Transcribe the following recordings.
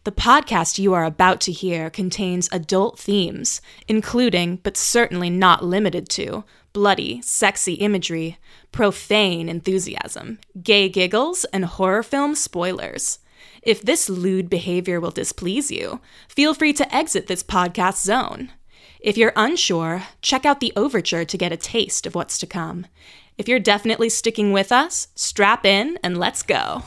The podcast you are about to hear contains adult themes, including, but certainly not limited to, bloody, sexy imagery, profane enthusiasm, gay giggles, and horror film spoilers. If this lewd behavior will displease you, feel free to exit this podcast zone. If you're unsure, check out the overture to get a taste of what's to come. If you're definitely sticking with us, strap in and let's go.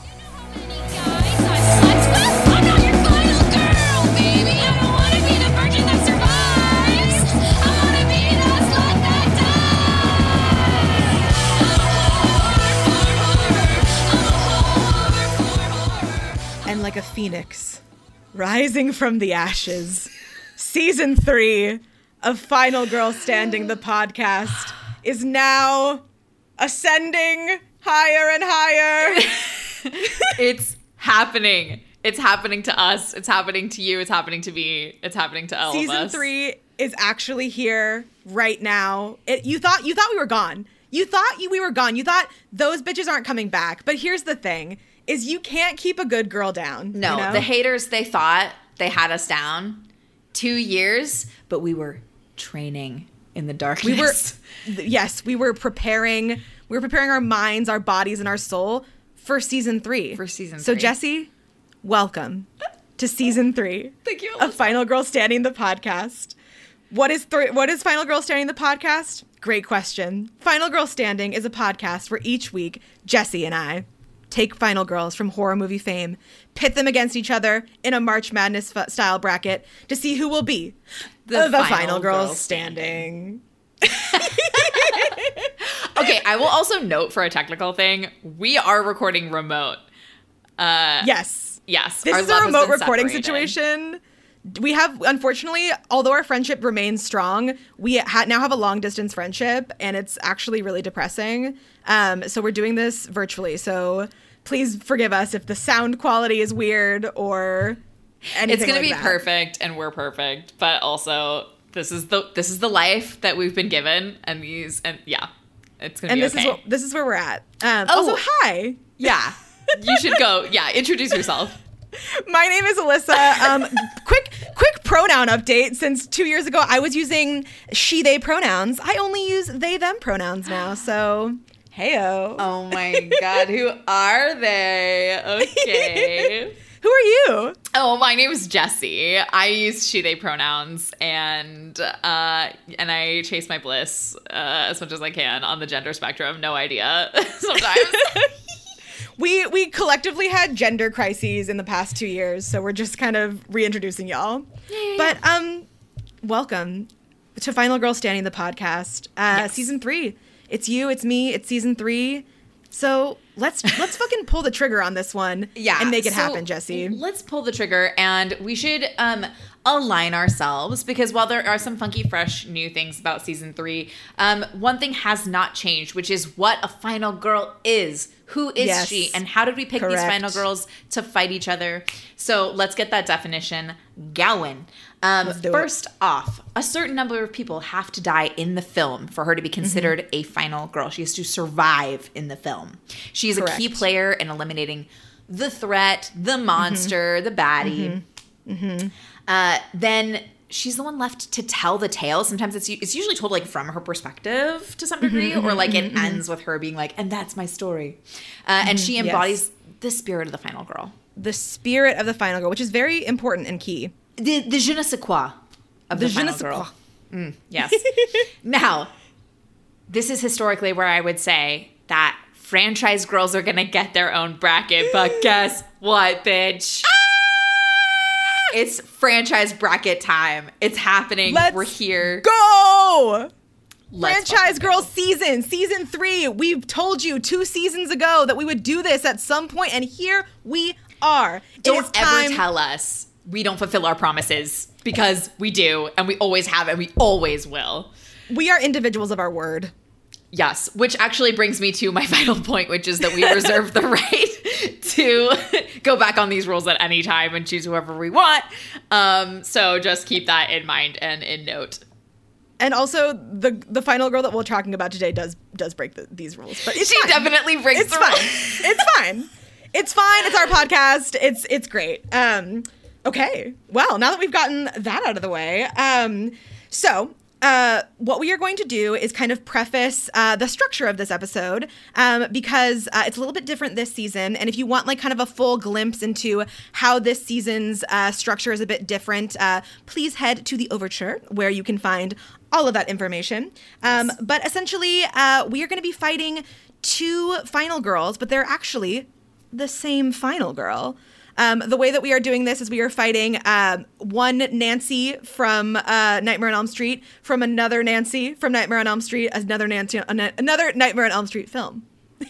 And like a phoenix, rising from the ashes, Season 3 of Final Girl Standing, the podcast, is now ascending higher and higher. It's happening. It's happening to us. It's happening to you. It's happening to me. It's happening to all of us. Season 3 is actually here right now. You thought we were gone. You thought we were gone. You thought those bitches aren't coming back. But here's the thing. Is you can't keep a good girl down. No, you know? The haters, they thought they had us down 2 years, but we were training in the darkness. We were preparing. We were preparing our minds, our bodies, and our soul for Season 3. So, Jessie, welcome to Season 3. Thank you, of Final Girl Standing, the podcast. What is Final Girl Standing, the podcast? Great question. Final Girl Standing is a podcast where each week, Jessie and I take final girls from horror movie fame, pit them against each other in a March Madness style bracket to see who will be the final girl standing. Okay, I will also note for a technical thing, we are recording remote. Yes. Yes. This is a remote recording situation. We have, unfortunately, although our friendship remains strong, we now have a long distance friendship, and it's actually really depressing. So we're doing this virtually. So please forgive us if the sound quality is weird or anything. It's going to be that. perfect, and we're perfect. But also, this is the life that we've been given, and it's going to be okay. This is where we're at. Also, hi. Yeah, you should go. Yeah, introduce yourself. My name is Alyssa. Quick pronoun update. Since 2 years ago, I was using she, they pronouns. I only use they, them pronouns now. So, heyo. Oh my God. Who are they? Okay. Who are you? Oh, my name is Jessie. I use she, they pronouns, and I chase my bliss as much as I can on the gender spectrum. No idea sometimes. We collectively had gender crises in the past 2 years, so we're just kind of reintroducing y'all. But welcome to Final Girl Standing, the podcast. Yes. Season 3. It's you, it's me, it's Season 3. So let's fucking pull the trigger on this one and make it happen, Jessie. Let's pull the trigger, and we should align ourselves, because while there are some funky, fresh, new things about Season 3, one thing has not changed, which is what a final girl is. Who is she, and how did we pick these final girls to fight each other? So let's get that definition going. First off, a certain number of people have to die in the film for her to be considered a final girl. She has to survive in the film. She is a key player in eliminating the threat, the monster, the baddie. Then she's the one left to tell the tale. Sometimes it's usually told like from her perspective to some degree, or like it ends with her being like, and that's my story. And she embodies the spirit of the final girl. The spirit of the final girl, which is very important and key. The je ne sais quoi of the final girl. Yes. Now, this is historically where I would say that franchise girls are going to get their own bracket, but guess what, bitch? It's franchise bracket time. It's happening. We're here. Go! Franchise Girl Season 3. We've told you 2 seasons ago that we would do this at some point, and here we are. Don't ever tell us we don't fulfill our promises, because we do, and we always have, and we always will. We are individuals of our word. Yes, which actually brings me to my final point, which is that we reserve the right to go back on these rules at any time and choose whoever we want. So just keep that in mind and in note. And also, the final girl that we're talking about today does break these rules, but she definitely breaks the rules. It's fine. It's fine. It's our podcast. It's great. Okay. Well, now that we've gotten that out of the way, what we are going to do is kind of preface the structure of this episode because it's a little bit different this season. And if you want like kind of a full glimpse into how this season's structure is a bit different, please head to the Overture where you can find all of that information. Yes. But essentially, we are going to be fighting two final girls, but they're actually the same final girl. The way that we are doing this is we are fighting one Nancy from Nightmare on Elm Street from another Nancy from Nightmare on Elm Street, another Nightmare on Elm Street film.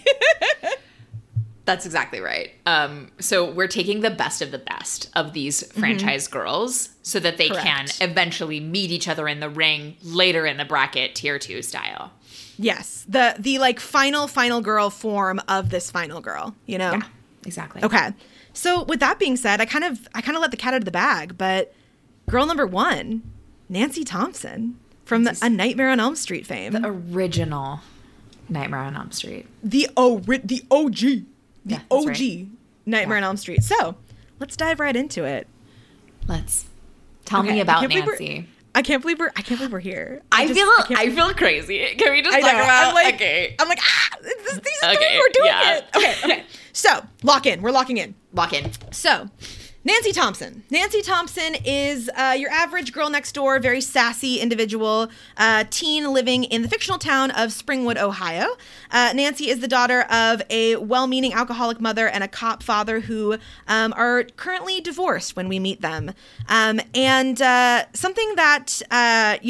That's exactly right. So we're taking the best of these franchise girls so that they can eventually meet each other in the ring later in the bracket, tier 2 style. Yes, the like final girl form of this final girl, you know? Yeah, exactly. Okay. So with that being said, I kind of let the cat out of the bag, but girl number one, Nancy Thompson from A Nightmare on Elm Street fame. The original Nightmare on Elm Street. The OG. Yeah, OG right. Nightmare on Elm Street. So let's dive right into it. Let's. Tell me about Nancy. I can't believe we're here. I feel crazy. Can we just talk about? I'm like, these three were doing it. Okay. So lock in. We're locking in. Lock in. So, Nancy Thompson. Nancy Thompson is your average girl next door, very sassy individual, teen living in the fictional town of Springwood, Ohio. Nancy is the daughter of a well-meaning alcoholic mother and a cop father who are currently divorced when we meet them. And something that,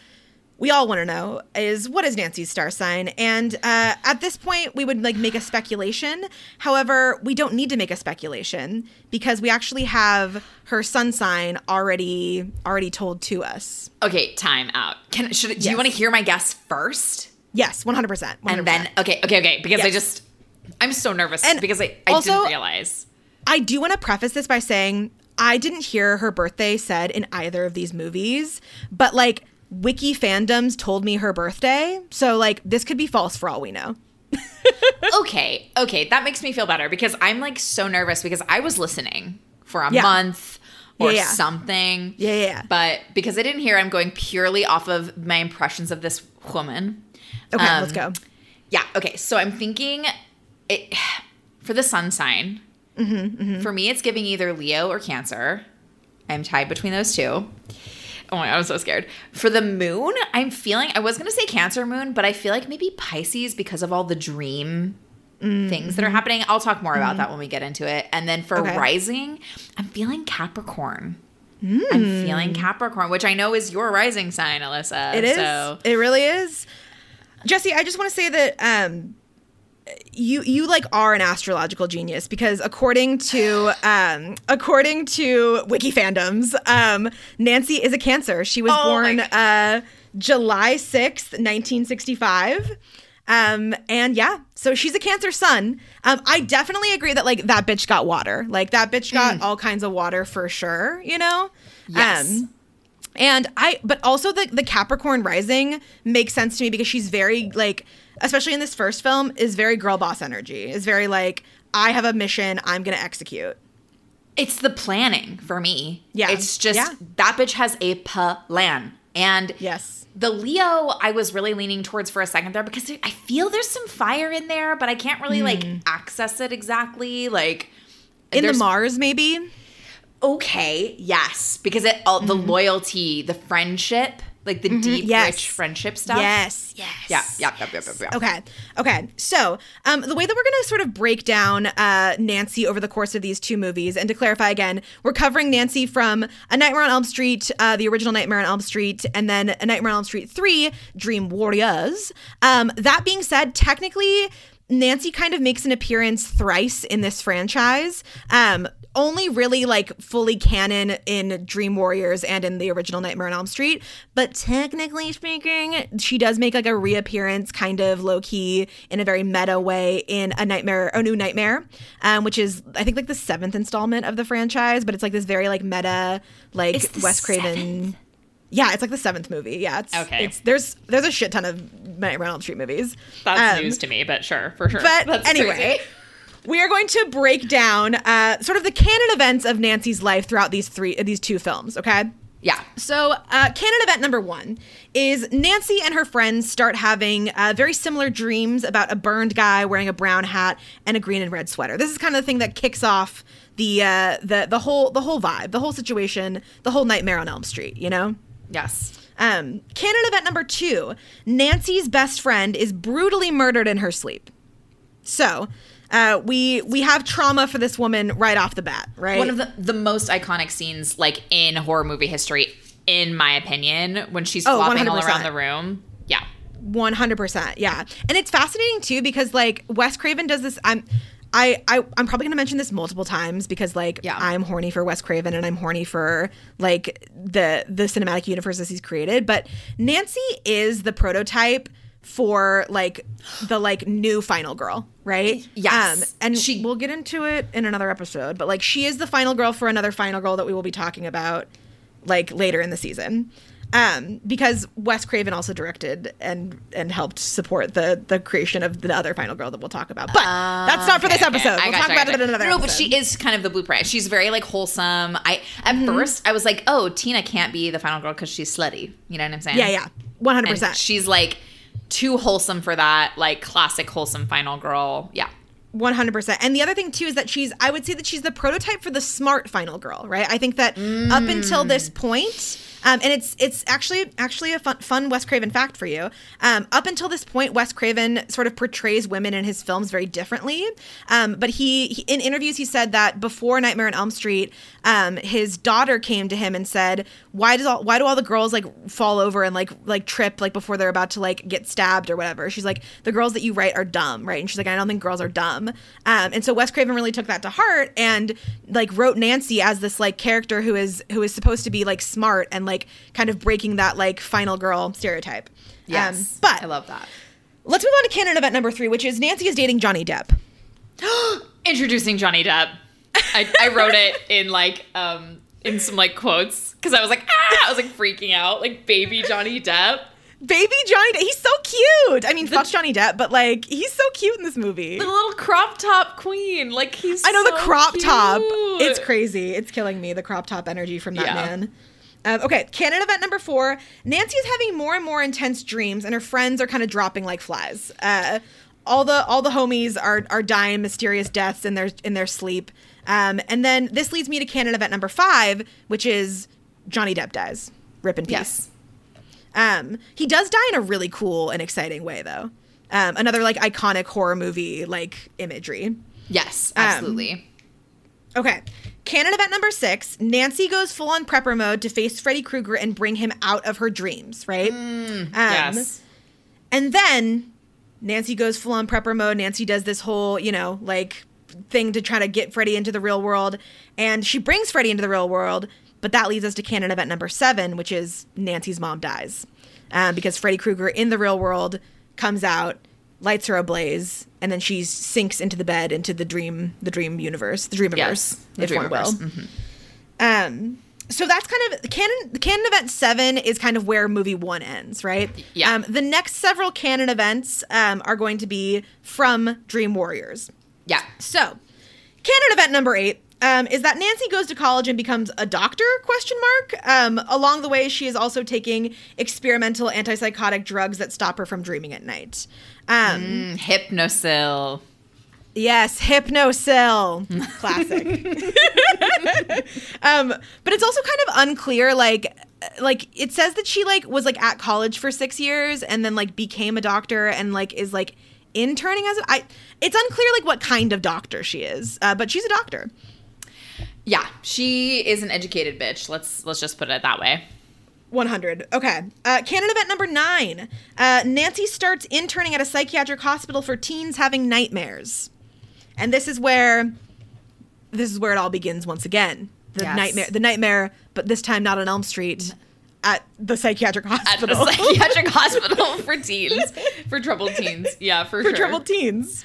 we all want to know is, what is Nancy's star sign? And at this point, we would like make a speculation. However, we don't need to make a speculation because we actually have her sun sign already told to us. Okay, time out. Do you want to hear my guess first? Yes, 100%. And then, okay. Because I'm so nervous because I also, didn't realize. I do want to preface this by saying I didn't hear her birthday said in either of these movies, but like, Wiki fandoms told me her birthday, so like this could be false for all we know. Okay, that makes me feel better because I'm like so nervous because I was listening for a month or something. Yeah. But because I didn't hear, I'm going purely off of my impressions of this woman. Okay, let's go. Yeah, okay. So I'm thinking for the sun sign, for me it's giving either Leo or Cancer. I'm tied between those two. Oh my God, I'm so scared. For the moon, I'm feeling, I was going to say Cancer moon, but I feel like maybe Pisces because of all the dream things that are happening. I'll talk more about that when we get into it. And then for rising, I'm feeling Capricorn. I'm feeling Capricorn, which I know is your rising sign, Alyssa. It is. It really is. Jesse, I just want to say that you like are an astrological genius because according to wiki fandoms, Nancy is a Cancer. She was born July 6th, 1965. And yeah, so she's a Cancer sun. I definitely agree that like that bitch got water. Like that bitch got all kinds of water for sure, you know? Yes. But also the Capricorn rising makes sense to me because she's very like, especially in this first film, is very girl boss energy. Is very like, I have a mission, I'm going to execute. It's the planning for me. Yeah. It's just that bitch has a plan. And the Leo, I was really leaning towards for a second there because I feel there's some fire in there, but I can't really like access it exactly. Like in the Mars, maybe. Okay, yes, because the loyalty, the friendship, like the deep, rich friendship stuff. Yes. Yeah. Okay. So the way that we're going to sort of break down Nancy over the course of these two movies, and to clarify again, we're covering Nancy from A Nightmare on Elm Street, the original Nightmare on Elm Street, and then A Nightmare on Elm Street 3, Dream Warriors. That being said, technically, Nancy kind of makes an appearance thrice in this franchise. Only really like fully canon in Dream Warriors and in the original Nightmare on Elm Street. But technically speaking, she does make like a reappearance kind of low key in a very meta way in A New Nightmare, which is I think like the 7th installment of the franchise. But it's like this very like meta, like Wes Craven. 7th? Yeah, it's like the 7th movie. Yeah, there's a shit ton of Nightmare on Elm Street movies. That's news to me, but sure, for sure. But That's anyway. crazy. we are going to break down sort of the canon events of Nancy's life throughout these two films, okay? Yeah. So canon event number 1 is Nancy and her friends start having very similar dreams about a burned guy wearing a brown hat and a green and red sweater. This is kind of the thing that kicks off the whole vibe, the whole situation, the whole Nightmare on Elm Street, you know? Yes. Canon event number 2, Nancy's best friend is brutally murdered in her sleep. So we have trauma for this woman right off the bat, right? One of the most iconic scenes, like, in horror movie history, in my opinion, when she's flopping 100%. all around the room. Yeah. 100%, yeah. And it's fascinating, too, because, like, Wes Craven does this... I'm probably going to mention this multiple times because, like, I'm horny for Wes Craven and I'm horny for, like, the cinematic universes he's created. But Nancy is the prototype for, like, the, like, new final girl, right? Yes. And we'll get into it in another episode, but, like, she is the final girl for another final girl that we will be talking about, like, later in the season. Because Wes Craven also directed and helped support the creation of the other final girl that we'll talk about. But that's not for this episode. We'll talk about it in another episode. No, but she is kind of the blueprint. She's very, like, wholesome. At first, I was like, oh, Tina can't be the final girl because she's slutty. You know what I'm saying? Yeah. 100%. And she's, like, too wholesome for that, like, classic wholesome final girl. Yeah. 100%. And the other thing, too, is that I would say that she's the prototype for the smart final girl, right? I think that up until this point... and it's actually a fun Wes Craven fact for you. Up until this point, Wes Craven sort of portrays women in his films very differently. But he in interviews, he said that before Nightmare on Elm Street, his daughter came to him and said, why do all the girls, like, fall over and like trip, like, before they're about to, like, get stabbed or whatever? She's like, the girls that you write are dumb, right? And she's like, I don't think girls are dumb. And so Wes Craven really took that to heart and, like, wrote Nancy as this, like, character who is supposed to be, like, smart and, like, kind of breaking that, like, final girl stereotype. Yes. But I love that. Let's move on to canon event number 3, which is Nancy is dating Johnny Depp. Introducing Johnny Depp. I wrote it in, like, in some, like, quotes because I was like, I was, like, freaking out. Like, baby Johnny Depp. Baby Johnny Depp. He's so cute. I mean, fuck Johnny Depp, but, like, he's so cute in this movie. The little crop top queen. Like, he's I know, so the crop cute. top. It's crazy. It's killing me, the crop top energy from that man. Okay, canon event number 4. Nancy is having more and more intense dreams, and her friends are kind of dropping like flies. All the homies are dying mysterious deaths in their sleep. And then this leads me to canon event number 5, which is Johnny Depp dies. Rip in peace. Yes. He does die in a really cool and exciting way, though. Another, like, iconic horror movie, like, imagery. Yes, absolutely. Okay. Canon event number 6, Nancy goes full-on prepper mode to face Freddy Krueger and bring him out of her dreams, right? Yes. And then Nancy goes full-on prepper mode. Nancy does this whole, you know, like, thing to try to get Freddy into the real world. And she brings Freddy into the real world, but that leads us to canon event number 7, which is Nancy's mom dies. Because Freddy Krueger in the real world comes out, lights her ablaze, and then she sinks into the bed, into the dream universe, the dreamiverse, yes, if one will. Mm-hmm. So that's kind of canon event 7 is kind of where movie 1 ends, right? Yeah. The next several canon events are going to be from Dream Warriors. Yeah. So canon event number 8 is that Nancy goes to college and becomes a doctor, ? Along the way, she is also taking experimental antipsychotic drugs that stop her from dreaming at night. Hypnosil. Yes, Hypnosil. Classic. But it's also kind of unclear, like it says that she, like, was, like, at college for 6 years and then, like, became a doctor and, like, is, like, interning as it's unclear, like, what kind of doctor she is, but she's a doctor. Yeah, she is an educated bitch. Let's just put it that way. 100. Okay. Canon event number 9. Nancy starts interning at a psychiatric hospital for teens having nightmares. And this is where it all begins once again. The nightmare, but this time not on Elm Street, at the psychiatric hospital. At the psychiatric hospital for teens. For troubled teens. Yeah, for sure. For troubled teens.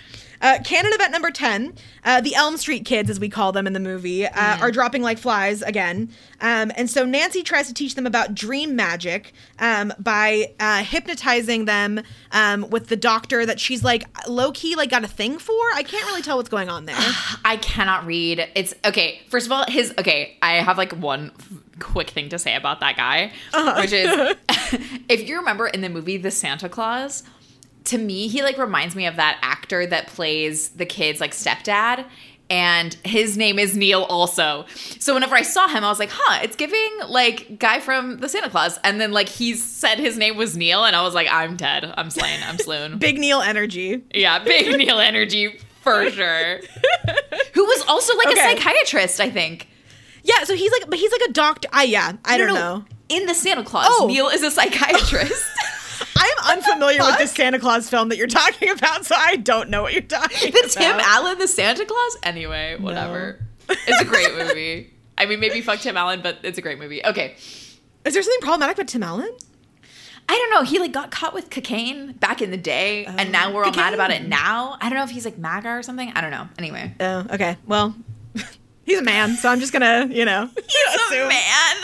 Canon event number 10, the Elm Street kids, as we call them in the movie, are dropping like flies again. And so Nancy tries to teach them about dream magic by hypnotizing them with the doctor that she's like low-key like got a thing for. I can't really tell what's going on there. I cannot read. It's okay. First of all, I have like one quick thing to say about that guy, which is if you remember in the movie The Santa Claus, to me, he like reminds me of that actor that plays the kid's like stepdad. And his name is Neil also. So whenever I saw him, I was like, it's giving like guy from the Santa Claus. And then like he said his name was Neil. And I was like, I'm dead. I'm slain. I'm swoon. Big Neil energy. Yeah, big Neil energy for sure. Who was also like a psychiatrist, I think. Yeah, so he's like a doctor. I don't know. In the Santa Claus, Neil is a psychiatrist. I'm unfamiliar with this Santa Claus film that you're talking about, so I don't know what you're talking about. Tim Allen, the Santa Claus? Anyway, whatever. No. It's a great movie. I mean, maybe fuck Tim Allen, but it's a great movie. Okay. Is there something problematic with Tim Allen? I don't know. He like got caught with cocaine back in the day, and now we're all mad about it now. I don't know if he's like MAGA or something. I don't know. Anyway. Oh, okay. Well, he's a man, so I'm just gonna, He's a man.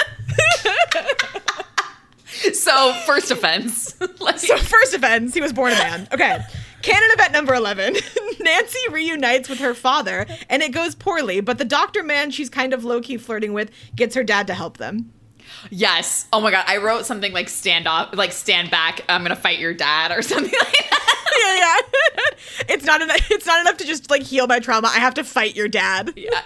So, first offense. He was born a man. Okay. Canon event number 11. Nancy reunites with her father, and it goes poorly, but the doctor man she's kind of low-key flirting with gets her dad to help them. Yes. Oh my God. I wrote something like stand back, I'm going to fight your dad or something like that. Yeah. It's not enough to just like heal my trauma. I have to fight your dad. Yeah.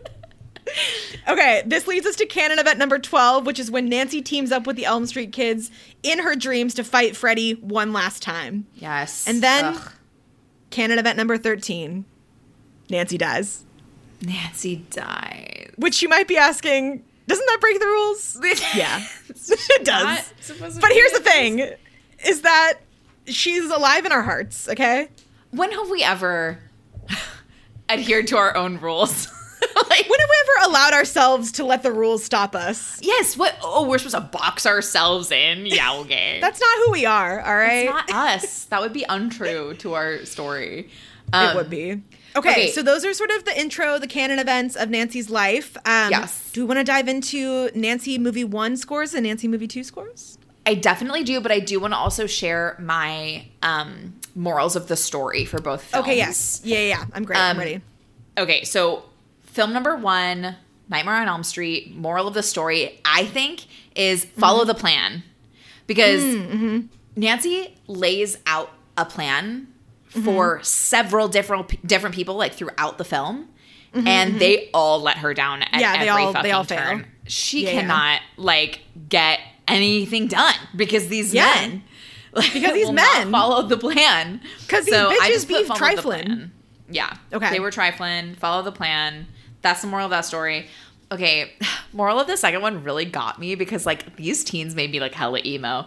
Okay, this leads us to canon event number 12, which is when Nancy teams up with the Elm Street kids in her dreams to fight Freddy one last time. Yes. And then canon event number 13, Nancy dies. Nancy dies. Which you might be asking, doesn't that break the rules? Yeah, it does. But here's the thing, is that she's alive in our hearts, okay? When have we ever adhered to our own rules? Like, when have we ever allowed ourselves to let the rules stop us? Yes. What? Oh, we're supposed to box ourselves in? Yeah, okay. That's not who we are, all right? That's not us. That would be untrue to our story. It would be. Okay, so those are sort of the intro, the canon events of Nancy's life. Yes. Do we want to dive into Nancy Movie 1 scores and Nancy Movie 2 scores? I definitely do, but I do want to also share my morals of the story for both films. Okay, yes. Yeah. I'm great. I'm ready. Okay, so film number 1, Nightmare on Elm Street, moral of the story, I think, is follow the plan. Because Nancy lays out a plan for several different people, like, throughout the film. And they all let her down at every fucking turn. Fail. She cannot, like, get anything done because these men... Like, because these will men not follow the plan. Because these bitches be trifling. Yeah. Okay. They were trifling. Follow the plan. That's the moral of that story. Okay. Moral of the second one really got me because, like, these teens made me, like, hella emo.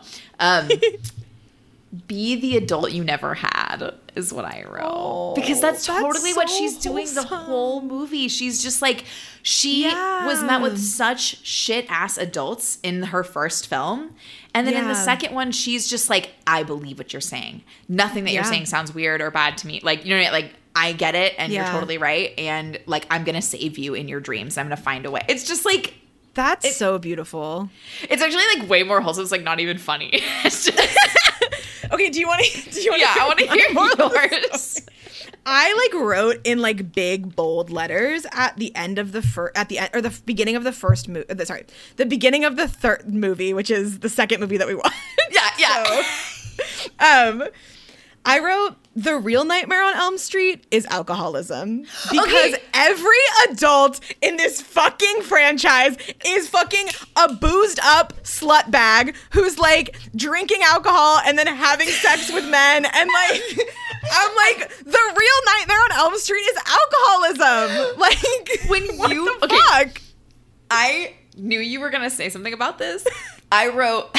Be the adult you never had is what I wrote. Because that's totally what she's doing the whole movie. She's just like, she was met with such shit-ass adults in her first film. And then in the second one, she's just like, I believe what you're saying. Nothing that you're saying sounds weird or bad to me. Like, you know, like, I get it and you're totally right. And, like, I'm going to save you in your dreams. I'm going to find a way. It's just like... That's so beautiful. It's actually, like, way more wholesome. It's, like, not even funny. It's just... Okay, do you want to Yeah, I want to hear yours. I, like, wrote in, like, big bold letters at the end of the beginning of the first movie. The beginning of the third movie, which is the second movie that we watched. Yeah. So, I wrote, the real Nightmare on Elm Street is alcoholism. Because every adult in this fucking franchise is fucking a boozed up slut bag who's, like, drinking alcohol and then having sex with men. And, like, I'm like, the real Nightmare on Elm Street is alcoholism. Like, what the fuck? I knew you were going to say something about this. I wrote...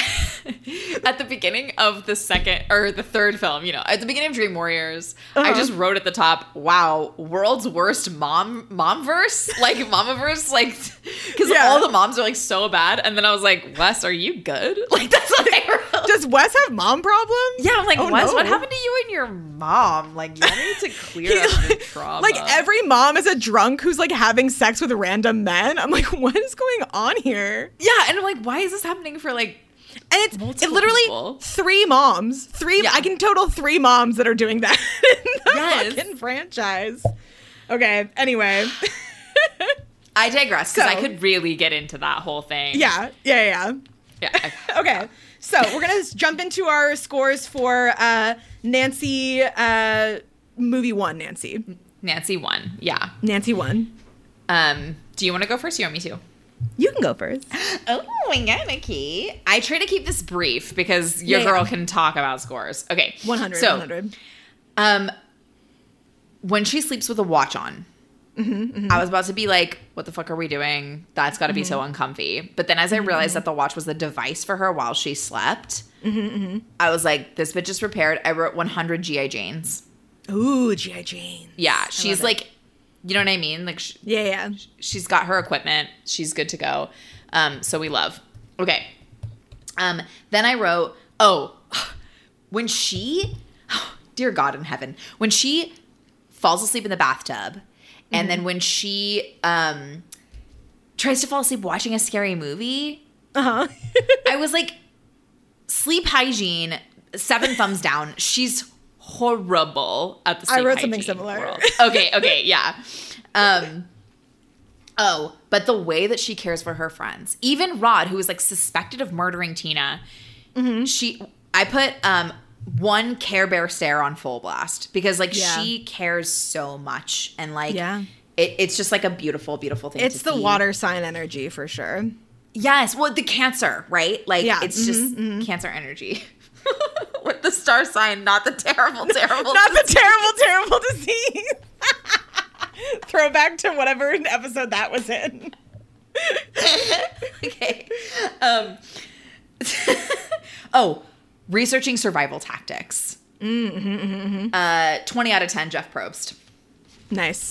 at the beginning of the third film, at the beginning of Dream Warriors, I just wrote at the top, wow, world's worst momverse, like mamaverse, like, because all the moms are like so bad. And then I was like, Wes, are you good? Like, that's what I wrote. Does Wes have mom problems? Yeah, I'm like, Wes, no. what happened to you and your mom? Like, you need to clear up your trauma. Like, every mom is a drunk who's like having sex with random men. I'm like, what is going on here? Yeah, and I'm like, why is this happening for like, and it's literally people? 3 moms. I can total 3 moms that are doing that in the fucking franchise. Okay, anyway. I digress, because I could really get into that whole thing. Yeah. Okay, so we're going to jump into our scores for Nancy, movie 1, Nancy. Nancy 1, yeah. Nancy 1. Do you want to go first? You want me to? You can go first. Oh my god, okay. I try to keep this brief because your girl can talk about scores. Okay. 100, so, 100. When she sleeps with a watch on, I was about to be like, what the fuck are we doing? That's got to be so uncomfy. But then as I realized that the watch was the device for her while she slept, I was like, this bitch is prepared. I wrote 100 G.I. Janes. Ooh, G.I. Jane. Yeah, she's like... You know what I mean? Like, she's got her equipment. She's good to go. So we love. Okay. Then I wrote, when she, dear God in heaven, when she falls asleep in the bathtub, and then when she tries to fall asleep watching a scary movie, I was like, sleep hygiene, 7 thumbs down. She's horrible at the sleep I wrote hygiene something similar. world. Okay, yeah. But the way that she cares for her friends, even Rod, who was like suspected of murdering Tina, I put 1 Care Bear stare on full blast because like she cares so much and like it's just like a beautiful, beautiful thing. It's to the see. water sign energy for sure. Yes, well, the Cancer, right? Like it's just Cancer energy. With the star sign, not the terrible not the terrible disease. Throwback to whatever episode that was in. Okay. Researching survival tactics. 20 out of 10, Jeff Probst. Nice.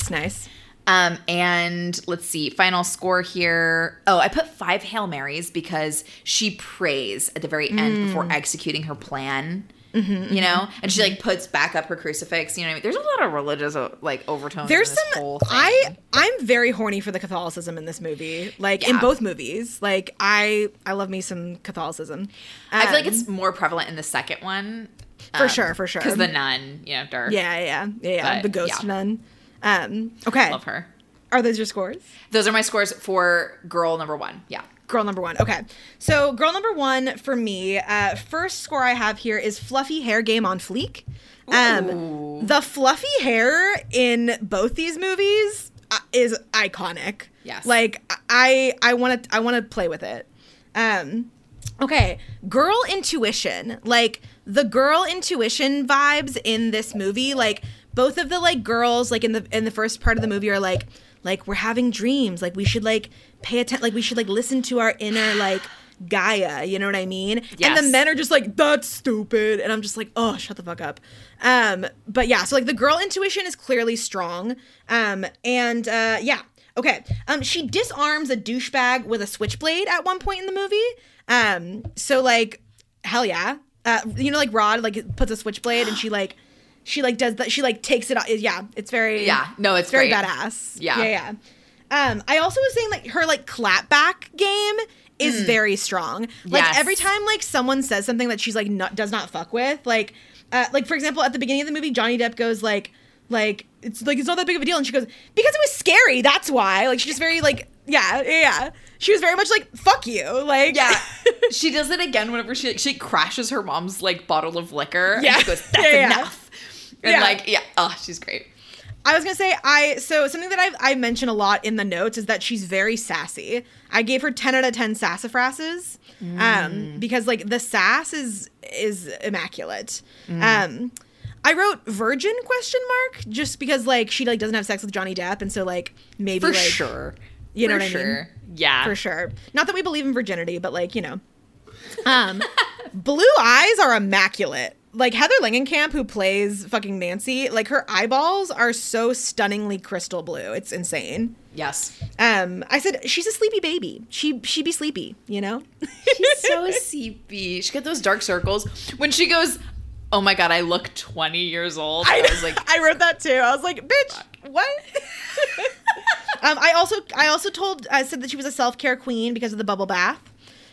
And let's see, final score here. I put 5 Hail Marys because she prays at the very end before executing her plan. You know, and she like puts back up her crucifix. You know what I mean? There's a lot of religious like overtones. There's in this whole thing. I'm very horny for the Catholicism in this movie. Like in both movies. Like I love me some Catholicism. I feel like it's more prevalent in the second one. For sure. Because the nun, dark. Yeah. But, the ghost nun. Okay. Love her. Are those your scores? Those are my scores for girl number 1. Yeah. Girl number 1. Okay. So girl number 1 for me, first score I have here is fluffy hair game on fleek. The fluffy hair in both these movies is iconic. Yes. Like I want to play with it. Okay. Girl intuition. Like the girl intuition vibes in this movie, like both of the like girls like in the first part of the movie are like we're having dreams, like we should like pay attention, like we should like listen to our inner like Gaia, you know what I mean? Yes. And the men are just like, that's stupid, and I'm just like, oh, shut the fuck up. But yeah, so like the girl intuition is clearly strong. Okay. She disarms a douchebag with a switchblade at one point in the movie. So like, hell yeah. Like Rod like puts a switchblade and she does that. She like takes it off. Yeah, it's very it's very great. badass. Yeah. I also was saying like her like clapback game is very strong. Like every time like someone says something that she's like does not fuck with, like for example at the beginning of the movie Johnny Depp goes like it's not that big of a deal, and she goes, because it was scary, that's why. Like she just very like yeah. She was very much like, fuck you. Like she does it again whenever she crashes her mom's like bottle of liquor. Yeah. And she goes, that's enough. And she's great. I was gonna say so something that I mention a lot in the notes is that she's very sassy. I gave her 10 out of 10 sassafrasses because like the sass is immaculate. I wrote virgin ? Just because like she like doesn't have sex with Johnny Depp, and so like maybe for like sure. You know for what I mean? Yeah. For sure. Not that we believe in virginity, but like, you know. Blue eyes are immaculate. Like Heather Langenkamp, who plays fucking Nancy, like her eyeballs are so stunningly crystal blue. It's insane. Yes. I said she's a sleepy baby. She be sleepy, you know? She's so sleepy. She got those dark circles. When she goes, oh my God, I look 20 years old. I was like, I wrote that too. I was like, bitch, what? I said that she was a self-care queen because of the bubble bath.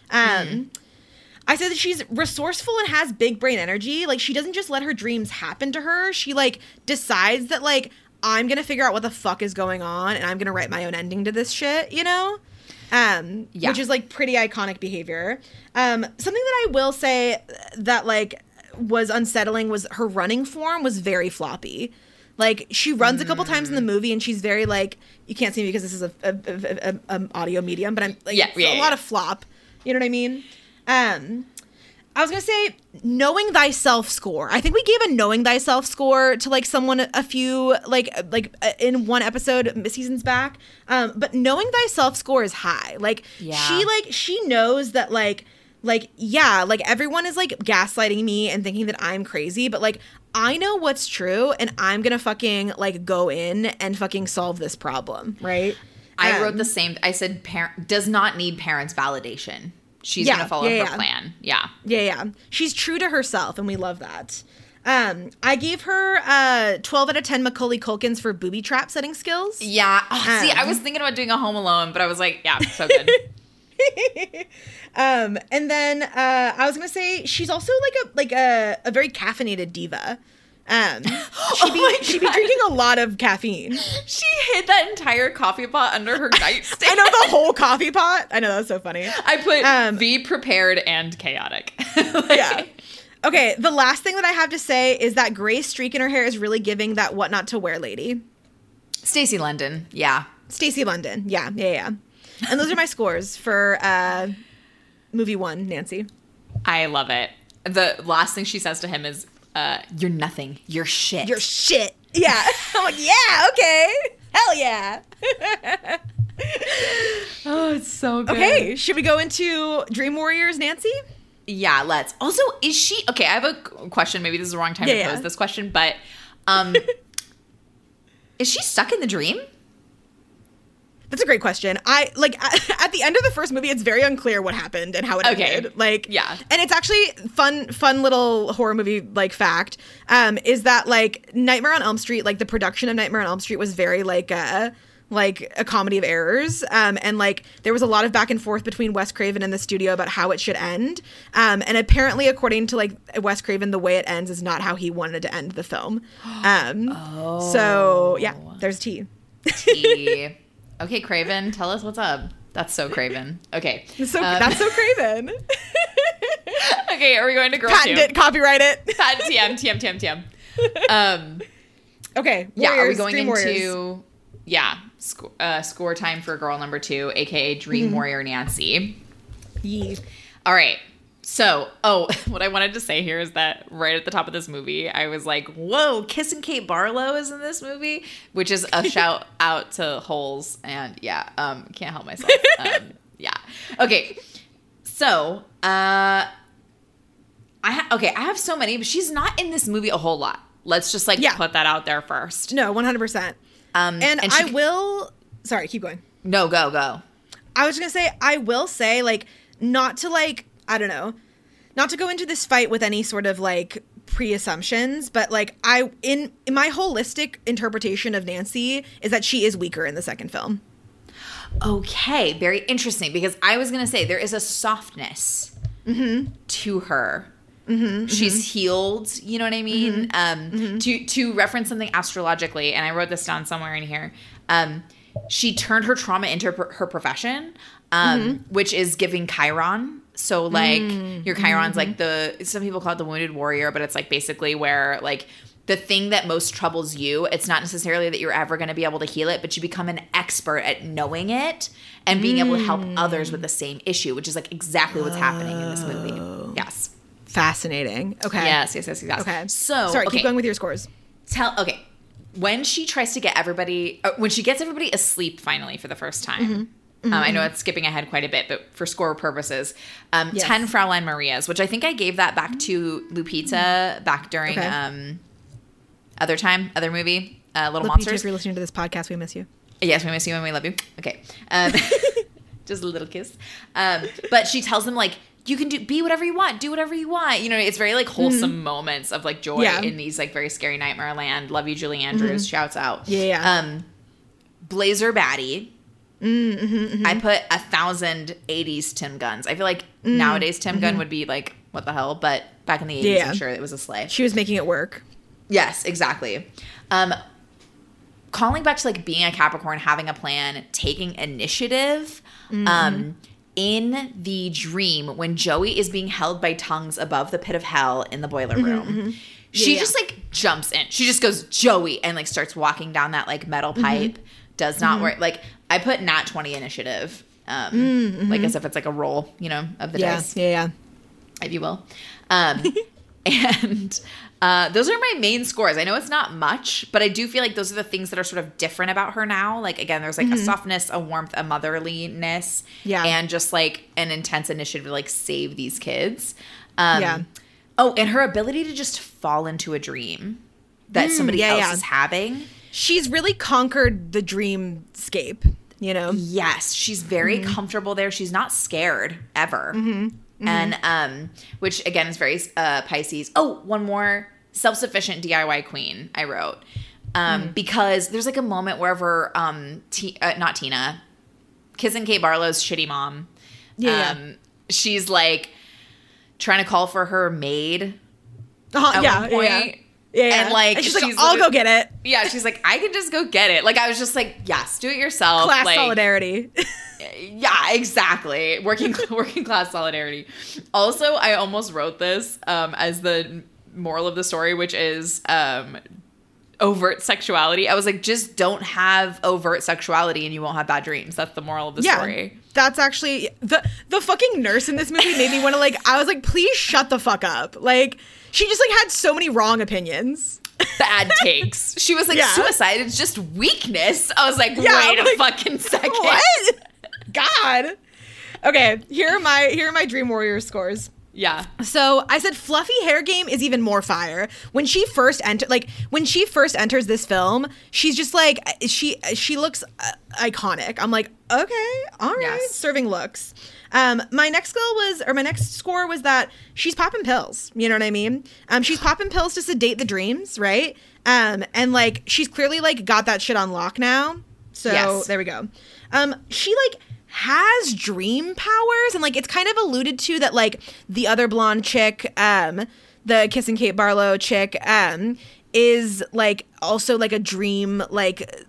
I said that she's resourceful and has big brain energy. Like, she doesn't just let her dreams happen to her. She, like, decides that, like, I'm going to figure out what the fuck is going on and I'm going to write my own ending to this shit, you know? Which is, like, pretty iconic behavior. Something that I will say that, like, was unsettling was her running form was very floppy. Like, she runs a couple times in the movie and she's very, like, you can't see me because this is a audio medium, but I'm, like, a lot of flop. You know what I mean? I was going to say knowing thyself score. I think we gave a knowing thyself score to like someone a few like in one episode seasons back. But knowing thyself score is high. Like she knows that like everyone is like gaslighting me and thinking that I'm crazy, but like I know what's true and I'm going to fucking like go in and fucking solve this problem, right? I wrote the same. I said does not need parents' validation. She's going to follow her plan. Yeah. She's true to herself, and we love that. I gave her 12 out of 10 Macaulay Culkins for booby trap setting skills. Yeah. See, I was thinking about doing a Home Alone, but I was like, yeah, so good. And then I was going to say she's also like a very caffeinated diva. She'd be drinking a lot of caffeine. She hid that entire coffee pot under her nightstand. I know, the whole coffee pot. I know, that was so funny. I put be prepared and chaotic. Yeah. Okay, the last thing that I have to say is that gray streak in her hair is really giving that what not to wear lady. Stacey London. Yeah. Stacey London. Yeah. And those are my scores for movie 1, Nancy. I love it. The last thing she says to him is, you're nothing. You're shit. You're shit. Yeah. I'm like, yeah, okay. Hell yeah. Oh, it's so good. Okay, should we go into Dream Warriors, Nancy? Yeah, let's. Also, is she... Okay, I have a question. Maybe this is the wrong time to pose this question, but is she stuck in the dream? That's a great question. I like at the end of the first movie, it's very unclear what happened and how it ended. Like, yeah, and it's actually fun little horror movie like fact. Is that like Nightmare on Elm Street? Like the production of Nightmare on Elm Street was very like a comedy of errors. And like there was a lot of back and forth between Wes Craven and the studio about how it should end. And apparently, according to like Wes Craven, the way it ends is not how he wanted to end the film. So yeah, there's tea. Okay, Craven, tell us what's up. That's so Craven. Okay. That's so Craven. Okay, are we going to girl Patent 2? it, copyright it. Patent, TM. Okay, yeah, Warriors, are we going Dream into... Yeah, score time for girl number 2, a.k.a. Dream Warrior Nancy. Yeah. All right. So, what I wanted to say here is that right at the top of this movie, I was like, whoa, Kissing Kate Barlow is in this movie, which is a shout out to Holes. And yeah, can't help myself. Yeah. Okay. So, I have so many, but she's not in this movie a whole lot. Let's just put that out there first. No, 100%. And I will, sorry, keep going. No, go. I was going to say, I will say like, not to like, I don't know, not to go into this fight with any sort of like pre-assumptions, but like in my holistic interpretation of Nancy is that she is weaker in the second film. Okay, very interesting, because I was going to say there is a softness to her. She's healed, you know what I mean? To reference something astrologically, and I wrote this down somewhere in here, she turned her trauma into her profession, which is giving Chiron. So, like, your Chiron's like some people call it the wounded warrior, but it's like basically where, like, the thing that most troubles you, it's not necessarily that you're ever going to be able to heal it, but you become an expert at knowing it and being able to help others with the same issue, which is like exactly what's happening in this movie. Yes. Fascinating. Okay. Yes. Okay. So, sorry, keep going with your scores. When she tries to get everybody, when she gets everybody asleep finally for the first time, I know it's skipping ahead quite a bit, but for score purposes, 10 Fraulein Marias, which I think I gave that back to Lupita back during other movie, Little Lupita, Monsters. if you're listening to this podcast, we miss you. Yes, we miss you and we love you. Okay. Just a little kiss. But she tells them, like, you can be whatever you want, do whatever you want. You know, it's very, like, wholesome moments of, like, joy in these, like, very scary nightmare land. Love you, Julie Andrews. Shouts out. Yeah. Blazer Baddie. I put 1,000 80s Tim Guns. I feel like nowadays Tim Gunn would be like, what the hell? But back in the 80s, I'm sure it was a sleigh. She was making it work. Yes, exactly. Calling back to, like, being a Capricorn, having a plan, taking initiative. In the dream, when Joey is being held by tongues above the pit of hell in the boiler room, she just, like, jumps in. She just goes, Joey, and, like, starts walking down that, like, metal pipe. Does not work. Like, I put nat 20 initiative, like, as if it's, like, a roll, you know, of the dice. Yeah. If you will. And those are my main scores. I know it's not much, but I do feel like those are the things that are sort of different about her now. Like, again, there's, like, a softness, a warmth, a motherliness, and just, like, an intense initiative to, like, save these kids. Oh, and her ability to just fall into a dream that somebody else is having. She's really conquered the dreamscape, you know? Yes, she's very comfortable there. She's not scared ever. And which, again, is very Pisces. Oh, one more. Self-sufficient DIY queen, I wrote. Because there's, like, a moment wherever not Tina, kissing Kate Barlow's shitty mom. She's, like, trying to call for her maid at one point. And, like, and she's like, I'll go get it. Yeah, she's like, I can just go get it. Like, I was just like, yes, do it yourself. Class like, solidarity. Yeah, exactly. Working class solidarity. Also, I almost wrote this as the moral of the story, which is overt sexuality. I was like, just don't have overt sexuality and you won't have bad dreams. That's the moral of the story. That's actually the fucking nurse in this movie made me want to, like, I was like, please shut the fuck up. Like, she just, like, had so many wrong opinions. Bad takes. She was like, suicide is just weakness. I was like, wait a fucking second. What? God. Okay, here are my Dream Warrior scores. Yeah. So I said fluffy hair game is even more fire. When she first enters this film, she's just like, she looks iconic. I'm like, okay, all right, serving looks. My next score was that she's popping pills. You know what I mean? She's popping pills to sedate the dreams, right? And, like, she's clearly, like, got that shit on lock now. So there we go. She, like, has dream powers, and, like, it's kind of alluded to that, like, the other blonde chick, the Kissing Kate Barlow chick, is, like, also, like, a dream, like,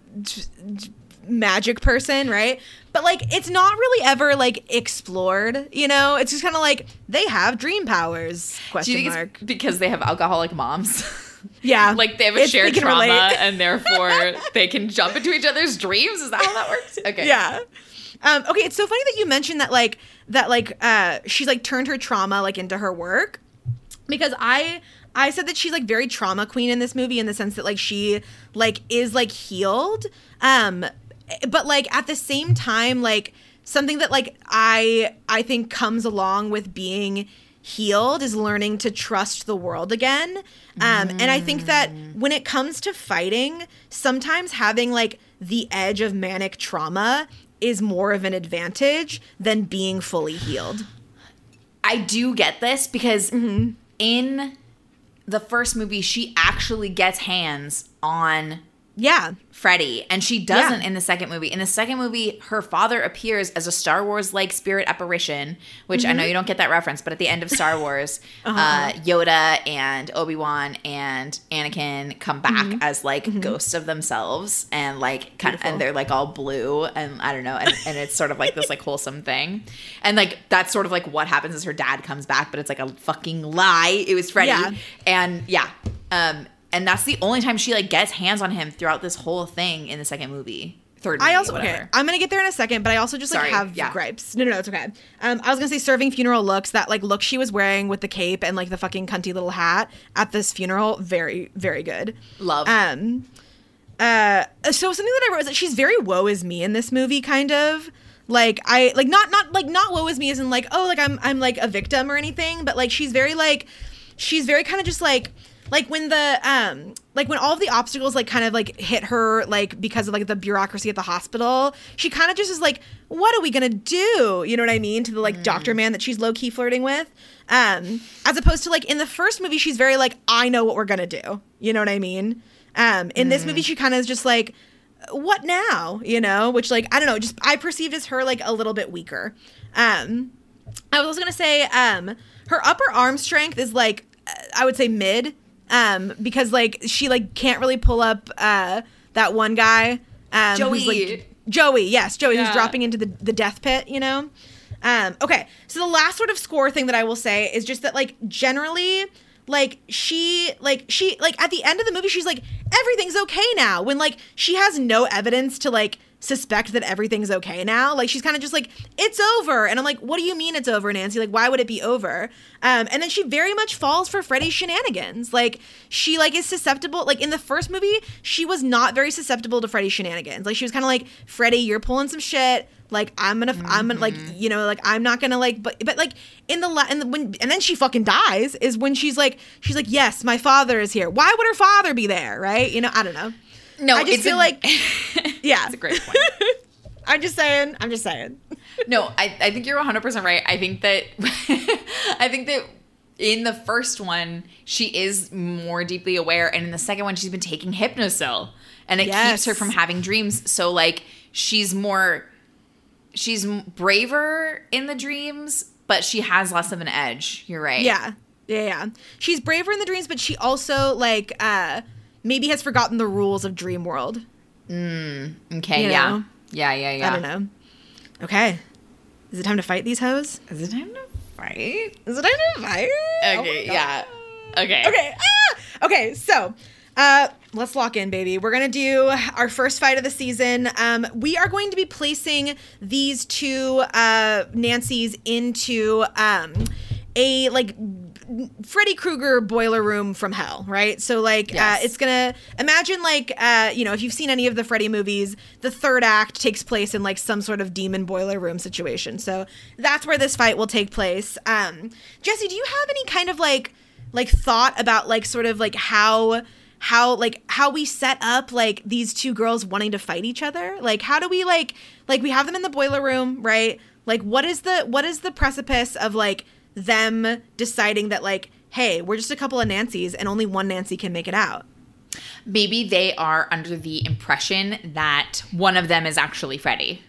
magic person, right? But, like, it's not really ever, like, explored, you know? It's just kind of like, they have dream powers, question mark. It's because they have alcoholic moms? Yeah. Like, they have a shared trauma, and therefore they can jump into each other's dreams? Is that how that works? Okay. Yeah. Okay, it's so funny that you mentioned that, she's, like, turned her trauma, like, into her work. Because I said that she's, like, very trauma queen in this movie in the sense that, like, she, like, is, like, healed. But, like, at the same time, like, something that, like, I think comes along with being healed is learning to trust the world again. And I think that when it comes to fighting, sometimes having, like, the edge of manic trauma is more of an advantage than being fully healed. I do get this because in the first movie, she actually gets hands on Freddy, and she doesn't in the second movie. In the second movie, her father appears as a Star Wars-like spirit apparition, which I know you don't get that reference, but at the end of Star Wars, Yoda and Obi-Wan and Anakin come back as, like, ghosts of themselves, and, like, and they're, like, all blue, and I don't know, and it's sort of like this, like, wholesome thing. And, like, that's sort of, like, what happens is her dad comes back, but it's, like, a fucking lie. It was Freddy. And, and that's the only time she, like, gets hands on him throughout this whole thing in the second movie. Third movie, whatever. I'm gonna get there in a second, but I also just, like, have gripes. No, it's okay. I was gonna say serving funeral looks, that, like, look she was wearing with the cape and, like, the fucking cunty little hat at this funeral, very, very good. Love. So something that I wrote is that she's very woe is me in this movie, kind of. Like I like not woe is me as in like, oh, like I'm like a victim or anything, but like she's very kind of just like when the like when all of the obstacles like kind of like hit her like because of like the bureaucracy at the hospital, she kind of just is like, what are we gonna do? You know what I mean? To the like doctor man that she's low key flirting with. As opposed to like in the first movie, she's very like, I know what we're gonna do. You know what I mean? In this movie, she kind of is just like, what now? You know, which like I don't know, just I perceived as her like a little bit weaker. I was also gonna say her upper arm strength is like I would say mid. Because like she like can't really pull up that one guy Joey. who's like Joey who's dropping into the death pit, you know. Okay, so the last sort of score thing that I will say is just that like generally like she at the end of the movie she's like everything's okay now, when like she has no evidence to like suspect that everything's okay now. Like she's kind of just like, it's over. And I'm like, what do you mean it's over, Nancy? Like, why would it be over? And then she very much falls for Freddy's shenanigans. Like she like is susceptible. Like in the first movie, she was not very susceptible to Freddy's shenanigans. Like she was kind of like, Freddy, you're pulling some shit. Like I'm gonna like, you know, like I'm not gonna like, but like and then she fucking dies is when she's like, yes, my father is here. Why would her father be there? Right? You know, I don't know. No, I just feel like, yeah, it's a great point. I'm just saying. No, I think you're 100% right. I think that in the first one, she is more deeply aware. And in the second one, she's been taking Hypnosil. And it keeps her from having dreams. So, like, she's braver in the dreams, but she has less of an edge. You're right. Yeah. She's braver in the dreams, but she also, like, maybe has forgotten the rules of Dream World. Okay, you know? Yeah. I don't know. Okay. Is it time to fight these hoes? Is it time to fight? Okay, Yeah. Okay. Okay, so let's lock in, baby. We're going to do our first fight of the season. We are going to be placing these two Nancys into a, like, Freddy Krueger boiler room from hell, right? So, like, yes. It's gonna imagine, like, you know, if you've seen any of the Freddy movies, the third act takes place in, like, some sort of demon boiler room situation. So that's where this fight will take place. Jesse, do you have any kind of, like thought about, like, sort of, like, how we set up, like, these two girls wanting to fight each other? Like, how do we, like, we have them in the boiler room, right? Like, what is the precipice of, like, them deciding that, like, hey, we're just a couple of Nancys and only one Nancy can make it out? Maybe they are under the impression that one of them is actually Freddy.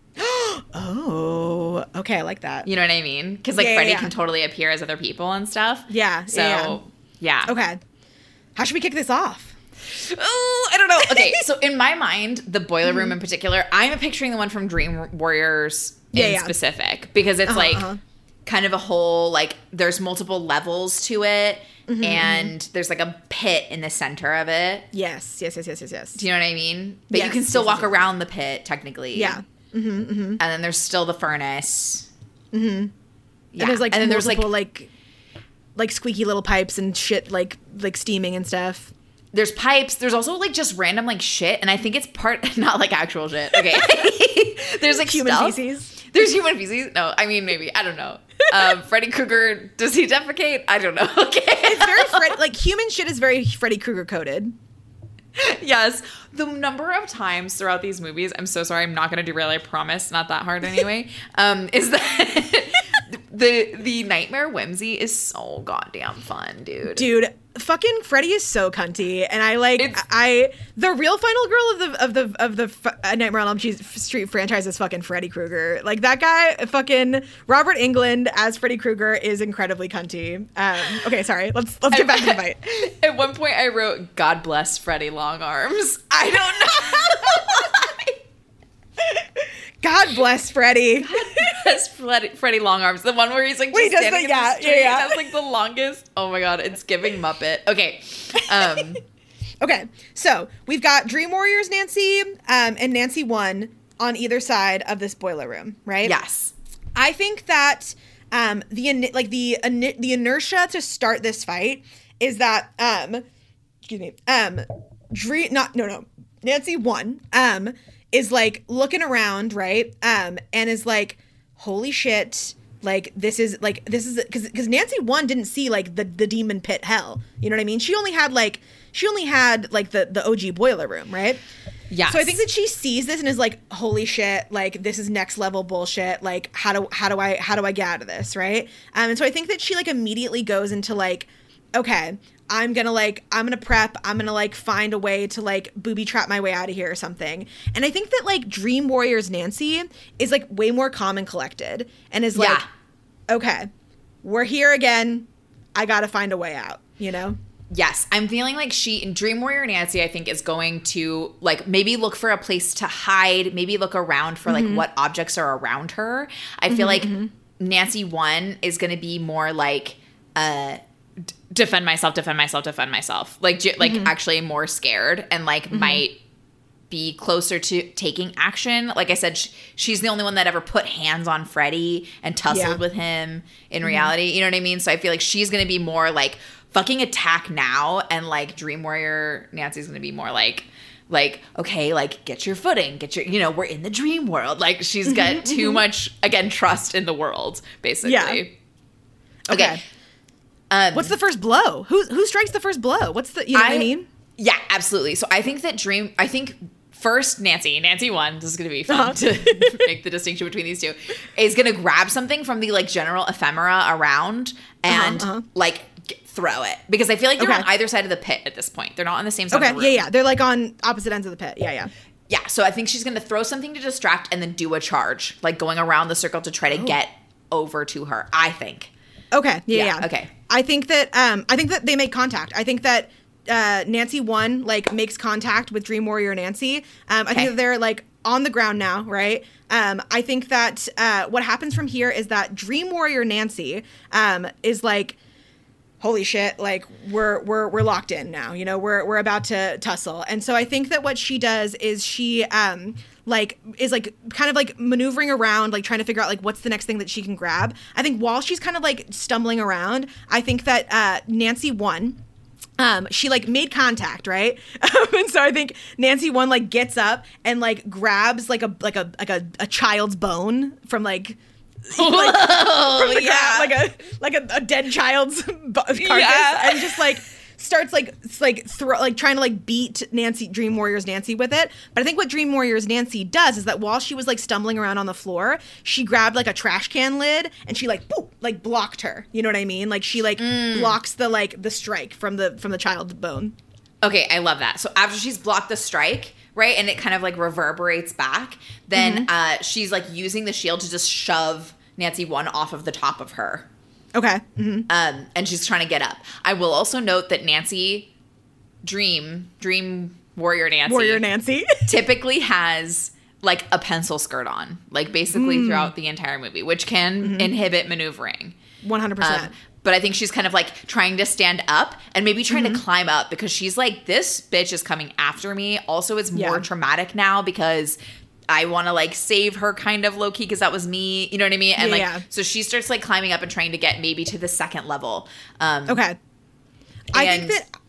Oh, okay, I like that. You know what I mean? Because, like, Freddy can totally appear as other people and stuff. Yeah. So, yeah. Okay. How should we kick this off? Oh, I don't know. Okay, so in my mind, the boiler room in particular, I'm picturing the one from Dream Warriors in specific, because it's kind of a whole, like, there's multiple levels to it, and there's like a pit in the center of it. Yes. Do you know what I mean? But you can still walk around the pit, technically. Yeah. And then there's still the furnace. Yeah. And there's, like, and then there's like squeaky little pipes and shit, like steaming and stuff. There's pipes. There's also, like, just random, like, shit. And I think it's not, like, actual shit. Okay. There's, like, human stuff. feces. There's human feces. No, I mean, maybe. I don't know. Freddy Krueger, does he defecate? I don't know. Okay. It's very like, human shit is very Freddy Krueger coded. Yes. The number of times throughout these movies, I'm so sorry, I'm not going to derail, I promise, not that hard anyway, is that the Nightmare Whimsy is so goddamn fun, dude. Dude, fucking Freddy is so cunty, and the real final girl of the Nightmare on Elm Street franchise is fucking Freddy Krueger. Like, that guy, fucking Robert Englund as Freddy Krueger is incredibly cunty. Okay, sorry, let's get back to the fight. At one point, I wrote, "God bless Freddy Long Arms." I don't know. God bless Freddy. God bless Freddy Long Arms. The one where he's, like, just standing in the street. That's, like, the longest. Oh my god, it's giving Muppet. Okay. Okay, so we've got Dream Warriors Nancy and Nancy 1 on either side of this boiler room, right? Yes. I think that the inertia to start this fight is that Nancy 1 is like looking around, right? And is like, holy shit. Like this is because Nancy 1 didn't see like the demon pit hell. You know what I mean? She only had like the OG boiler room, right? Yeah. So I think that she sees this and is like, holy shit, like this is next level bullshit. Like how do I get out of this, right? And so I think that she like immediately goes into like, okay, I'm gonna prep. I'm gonna like find a way to like booby trap my way out of here or something. And I think that like Dream Warriors Nancy is like way more calm and collected and is like, okay, we're here again. I gotta find a way out, you know? Yes, I'm feeling like Dream Warrior Nancy, I think, is going to like maybe look for a place to hide, maybe look around for like what objects are around her. I feel like Nancy 1 is going to be more like defend myself, like actually more scared and like might be closer to taking action. Like I said, she's the only one that ever put hands on Freddy and tussled with him in reality. You know what I mean? So I feel like she's going to be more like fucking attack now, and like Dream Warrior Nancy's gonna be more like okay, like get your footing, we're in the dream world. Like she's got too much, again, trust in the world, basically. Yeah. Okay. What's the first blow? Who strikes the first blow? What's the, you know what I mean? Yeah, absolutely. So I think that first Nancy 1, this is going to be fun to make the distinction between these two, is going to grab something from the like general ephemera around and like throw it, because I feel like they're on either side of the pit at this point. They're not on the same side of the room. Yeah. They're like on opposite ends of the pit. Yeah. Yeah, so I think she's going to throw something to distract and then do a charge, like going around the circle to try to get over to her, I think. Okay. Yeah. Okay. I think that they make contact. I think that Nancy 1 like makes contact with Dream Warrior Nancy. I think that they're like on the ground now, right? I think that what happens from here is that Dream Warrior Nancy is like, holy shit, like we're locked in now, you know, we're about to tussle. And so I think that what she does is she is kind of like maneuvering around, like trying to figure out like what's the next thing that she can grab. I think while she's kind of like stumbling around, I think that Nancy 1, she like made contact, right? And so I think Nancy 1 like gets up and like grabs like a child's bone from like from the ground, like a dead child's carcass, and just like starts trying to like beat Dream Warriors Nancy with it. But I think what Dream Warriors Nancy does is that while she was like stumbling around on the floor, she grabbed like a trash can lid and she like boop, like blocked her. You know what I mean? Like she like blocks the strike from the child's bone. Okay, I love that. So after she's blocked the strike, right, and it kind of like reverberates back, then she's like using the shield to just shove Nancy 1 off of the top of her. Okay. And she's trying to get up. I will also note that Nancy, Dream Warrior Nancy typically has like a pencil skirt on, like basically throughout the entire movie, which can inhibit maneuvering. 100%. But I think she's kind of like trying to stand up and maybe trying to climb up, because she's like, this bitch is coming after me. Also, it's more traumatic now because I want to like save her, kind of low key, because that was me. You know what I mean? And so she starts like climbing up and trying to get maybe to the second level. Okay. I think that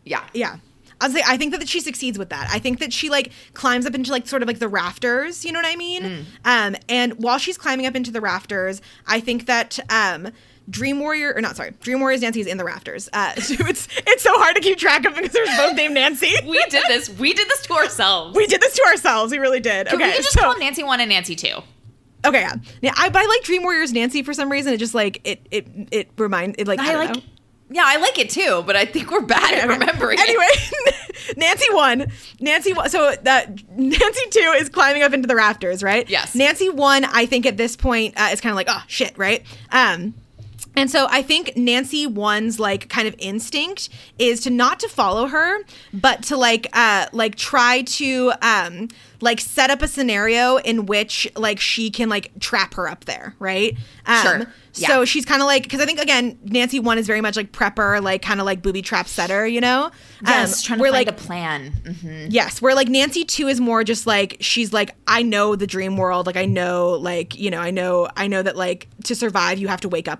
I think that she succeeds with that. I think that she like climbs up into like sort of like the rafters. You know what I mean? And while she's climbing up into the rafters, I think that Dream Warriors Nancy is in the rafters. It's so hard to keep track of because there's both named Nancy. We did this to ourselves. We really did. Can we just call them Nancy 1 and Nancy 2? Okay, yeah. But I like Dream Warriors Nancy for some reason. It just like it reminds it like I don't know. Yeah, I like it too, but I think we're bad at remembering. Anyway, Nancy 1. So Nancy 2 is climbing up into the rafters, right? Yes. Nancy 1, I think at this point is kind of like, oh shit, right? And so I think Nancy 1's like kind of instinct is to not to follow her, but to like try to like set up a scenario in which like she can like trap her up there, right? Sure. Yeah. So she's kind of like, because I think again Nancy 1 is very much like prepper, like kind of like booby trap setter, you know? Yes, trying to find a plan. Yes, where like Nancy 2 is more just like, she's like, I know the dream world, like I know, like, you know, I know that like to survive you have to wake up eventually.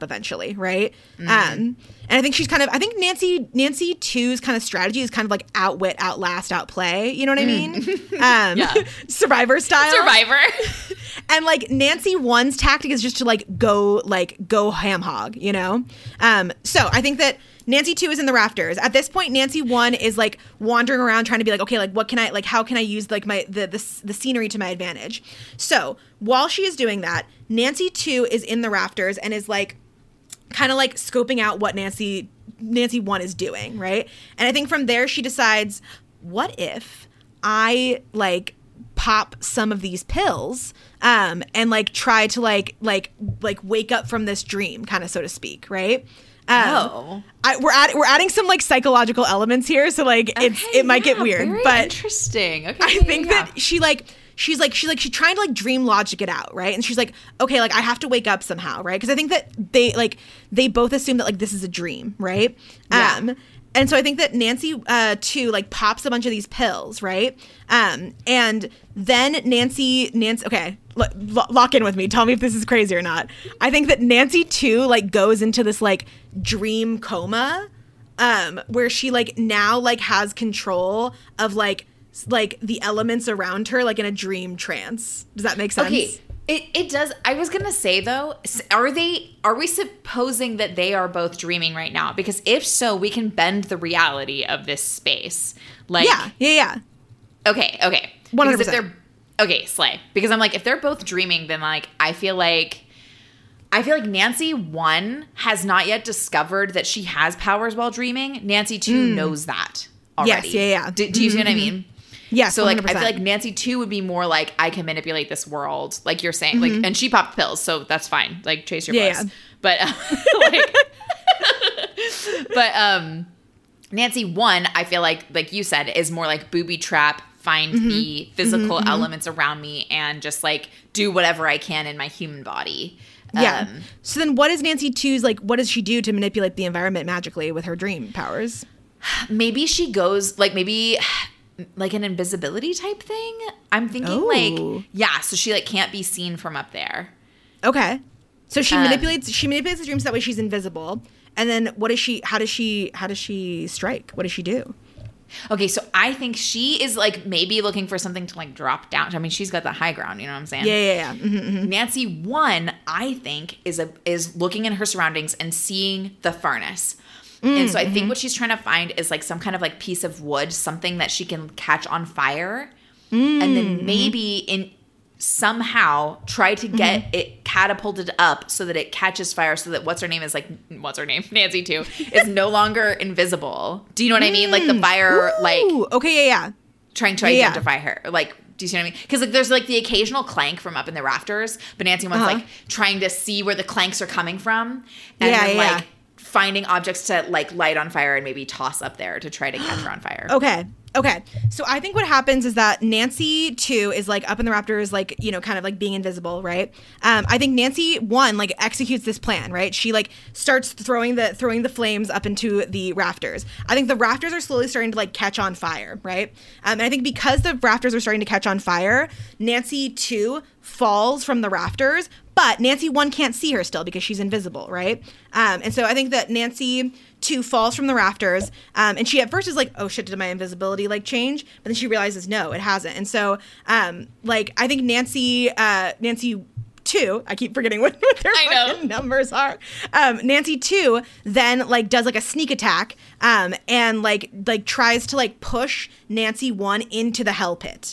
Sally, right? And I think I think Nancy 2's kind of strategy is kind of like outwit, outlast, outplay. You know what I mean? Survivor style. Survivor. And like Nancy 1's tactic is just to go ham hog, you know? So I think that Nancy 2 is in the rafters. At this point, Nancy 1 is like wandering around trying to be like, okay, like what can I, like how can I use like the scenery to my advantage? So while she is doing that, Nancy 2 is in the rafters and is like kind of like scoping out what Nancy 1 is doing, right? And I think from there she decides, what if I like pop some of these pills and like try to like wake up from this dream, kind of, so to speak, right? We're adding some like psychological elements here, so like it might get weird, very but interesting. Okay, I think that she's trying to like dream logic it out, right? And she's like, okay, like I have to wake up somehow, right? Because I think that they both assume that like this is a dream, right? Yeah. And so I think that Nancy 2 like pops a bunch of these pills, right? And then Nancy, okay, lock in with me. Tell me if this is crazy or not. I think that Nancy 2 like goes into this like dream coma, where she like now like has control of like the elements around her, like in a dream trance. Does that make sense? Okay. It does. I was going to say, though, are we supposing that they are both dreaming right now? Because if so, we can bend the reality of this space. Like, yeah. Okay. 100%. Okay, slay. Because I'm like, if they're both dreaming, then like, I feel like Nancy 1 has not yet discovered that she has powers while dreaming. Nancy 2 knows that already. Yes, yeah. Do you see what I mean? Yeah, so like 100%. I feel like Nancy 2 would be more like, I can manipulate this world, like you're saying, like, and she popped pills, so that's fine. Like, chase your bliss. But Nancy 1, I feel like you said, is more like booby trap, find the physical elements around me and just like do whatever I can in my human body. Yeah. So then what is Nancy 2's like, what does she do to manipulate the environment magically with her dream powers? Maybe she goes like like an invisibility type thing. I'm thinking so she like can't be seen from up there. Okay. So she manipulates the dreams that way she's invisible. And then how does she strike? What does she do? Okay, so I think she is like maybe looking for something to like drop down. I mean, she's got the high ground, you know what I'm saying? Yeah. Mm-hmm. Nancy 1, I think, is looking in her surroundings and seeing the furnace. And so I think what she's trying to find is like some kind of like piece of wood, something that she can catch on fire, and then maybe somehow try to get it catapulted up so that it catches fire, so that Nancy 2 is no longer invisible. Do you know what I mean? Like the fire, like trying to identify her, like. Do you see what I mean? Because like there's like the occasional clank from up in the rafters, but Nancy 1's like trying to see where the clanks are coming from, and then like finding objects to like light on fire and maybe toss up there to try to catch her on fire. Okay. So I think what happens is that Nancy 2 is like up in the rafters, like, you know, kind of like being invisible, right? I think Nancy 1 like executes this plan, right? She like starts throwing the flames up into the rafters. I think the rafters are slowly starting to like catch on fire, right? And I think because the rafters are starting to catch on fire, Nancy 2 falls from the rafters, but Nancy 1 can't see her still because she's invisible, right? And so I think that Nancy 2 falls from the rafters, and she at first is like, oh shit, did my invisibility like change? But then she realizes no, it hasn't. And so like I think Nancy 2, I keep forgetting what their fucking numbers are. Nancy 2 then like does like a sneak attack and like tries to like push Nancy 1 into the hell pit.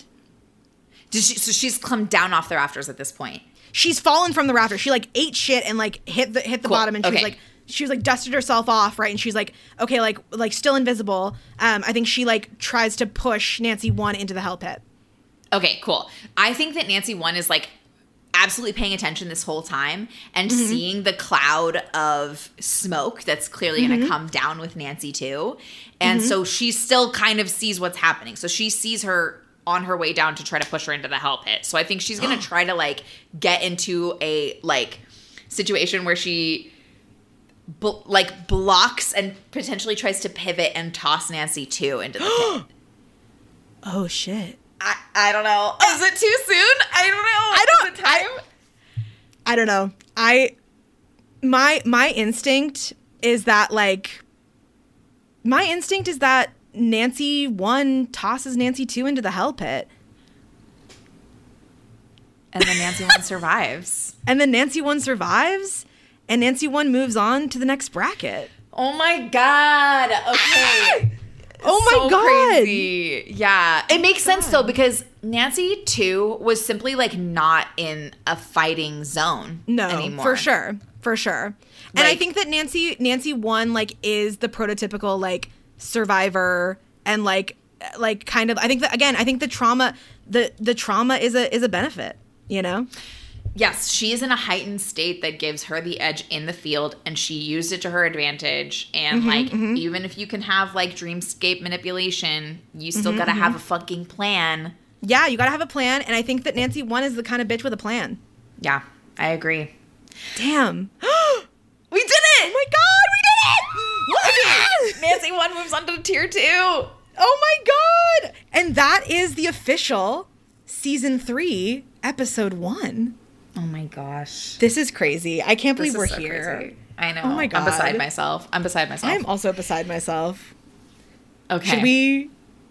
So she's come down off the rafters at this point. She's fallen from the rafters. She like ate shit and like hit the bottom, and she was like dusted herself off, right? And she's like, okay, like still invisible. I think she like tries to push Nancy 1 into the hell pit. Okay, cool. I think that Nancy 1 is like absolutely paying attention this whole time and seeing the cloud of smoke that's clearly going to come down with Nancy 2. And so she still kind of sees what's happening. So she sees her on her way down to try to push her into the hell pit. So I think she's going to try to like get into a like situation where she blocks and potentially tries to pivot and toss Nancy 2 into the pit. Oh shit. I don't know. Is it too soon? I don't know. Is it time? I don't know. my instinct is that Nancy 1 tosses Nancy 2 into the hell pit. And then Nancy 1 survives. And then Nancy 1 survives, and Nancy 1 moves on to the next bracket. Oh my God. Okay. Oh my God. Crazy. Yeah. It makes sense though, because Nancy 2 was simply like not in a fighting zone anymore. For sure. For sure. And I think that Nancy 1 like is the prototypical like survivor, and like kind of, I think the trauma is a benefit, you know? Yes, she is in a heightened state that gives her the edge in the field, and she used it to her advantage. And even if you can have like dreamscape manipulation, you still gotta have a fucking plan. Yeah, you gotta have a plan, and I think that Nancy 1 is the kind of bitch with a plan. Yeah, I agree. Damn. We did it! Oh my God, we did it! Nancy 1 moves on to tier 2. Oh my God! And that is the official season 3, episode 1. Oh my gosh. This is crazy. I can't believe we're so here. Crazy. I know. Oh my God. I'm beside myself. I'm also beside myself. Okay. Should we?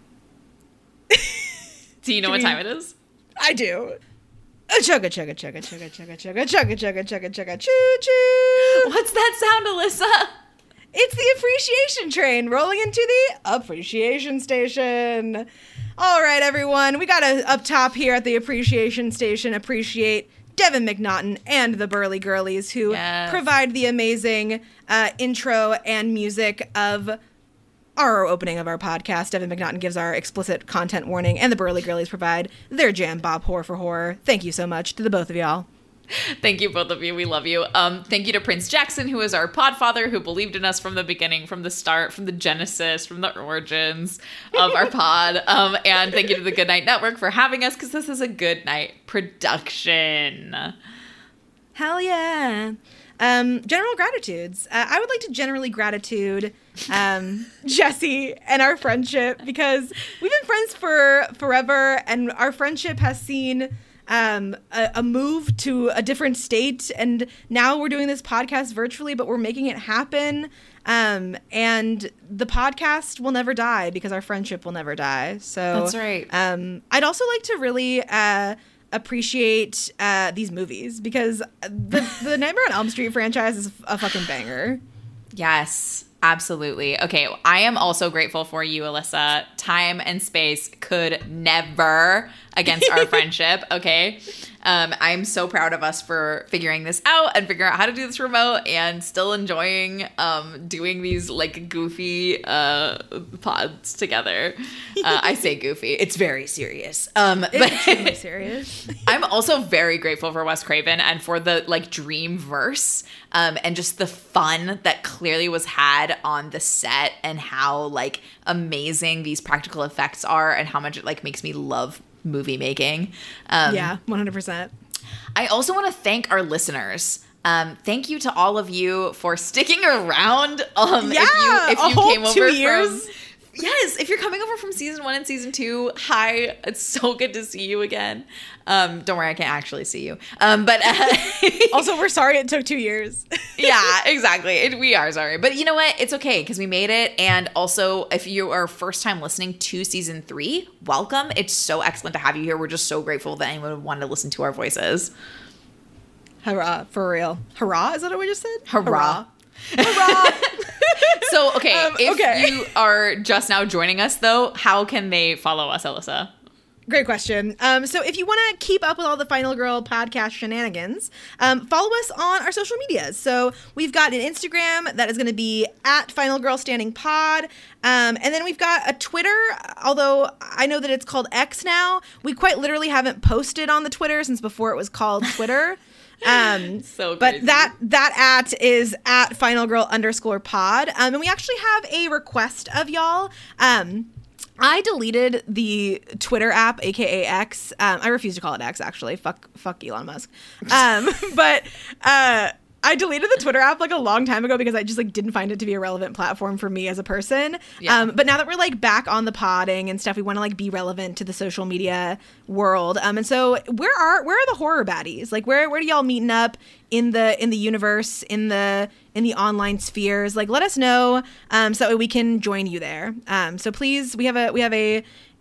Do you know what time it is? I do. Chugga chugga chugga chugga chugga chugga chugga chugga chugga chugga choo choo. What's that sound, Alyssa? It's the appreciation train rolling into the appreciation station. All right, everyone. We got to, up top here at the appreciation station, appreciate Devin McNaughton and the Burly Girlies, who provide the amazing intro and music of our opening of our podcast. Devin McNaughton gives our explicit content warning, and the Burly Girlies provide their jam bop horror for horror. Thank you so much to the both of y'all. Thank you, both of you. We love you. Thank you to Prince Jackson, who is our podfather, who believed in us from the beginning, from the start, from the genesis, from the origins of our pod. And thank you to the Goodnight Network for having us, because this is a Goodnight production. Hell yeah. General gratitudes. I would like to generally gratitude Jesse and our friendship, because we've been friends for forever, and our friendship has seen a move to a different state, and now we're doing this podcast virtually, but we're making it happen. And the podcast will never die, because our friendship will never die. So that's right. I'd also like to really appreciate these movies, because the Nightmare on Elm Street franchise is a fucking banger. Yes, absolutely. Okay, I am also grateful for you, Alyssa. Time and space could never against our friendship, okay? I'm so proud of us for figuring this out and figuring out how to do this remote, and still enjoying doing these like goofy pods together. I say goofy. It's very serious. It's really serious. I'm also very grateful for Wes Craven and for the like Dreamverse, and just the fun that clearly was had on the set, and how like amazing these practical effects are, and how much it like makes me love movie making. Yeah, 100%. I also want to thank our listeners. Thank you to all of you for sticking around. If you came over 2 years. Yes, if you're coming over from season 1 and season 2, hi, it's so good to see you again. Don't worry, I can't actually see you. But also, we're sorry it took 2 years. Yeah, exactly. We are sorry. But you know what? It's okay, because we made it. And also, if you are first time listening to season 3, welcome. It's so excellent to have you here. We're just so grateful that anyone would want to listen to our voices. Hurrah, for real. Hurrah? Is that what we just said? Hurrah. Hurrah. So, if you are just now joining us, though, how can they follow us, Alyssa? Great question. So if you want to keep up with all the Final Girl podcast shenanigans, follow us on our social medias. So we've got an Instagram that is going to be at Final Girl Standing Pod. And then we've got a Twitter, although I know that it's called X now. We quite literally haven't posted on the Twitter since before it was called Twitter. So crazy. But that at is at finalgirl_pod. And we actually have a request of y'all. I deleted the Twitter app, aka X. I refuse to call it X, actually. Fuck Elon Musk. But I I deleted the Twitter app like a long time ago because I just like didn't find it to be a relevant platform for me as a person. Yeah. But now that we're like back on the podding and stuff, we want to like be relevant to the social media world. And so where are the horror baddies? Like where do y'all meeting up in the universe, in the online spheres? Like let us know so that we can join you there. So please, we have a